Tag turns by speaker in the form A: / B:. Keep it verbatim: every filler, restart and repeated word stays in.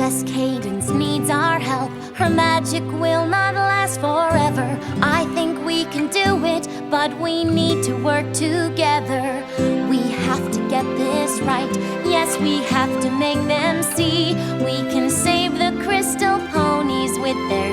A: Princess Cadence needs our help. Her magic will not last forever. I think we can do it, but we need to work together. We have to get this right. Yes, we have to make them see we can save the crystal ponies with their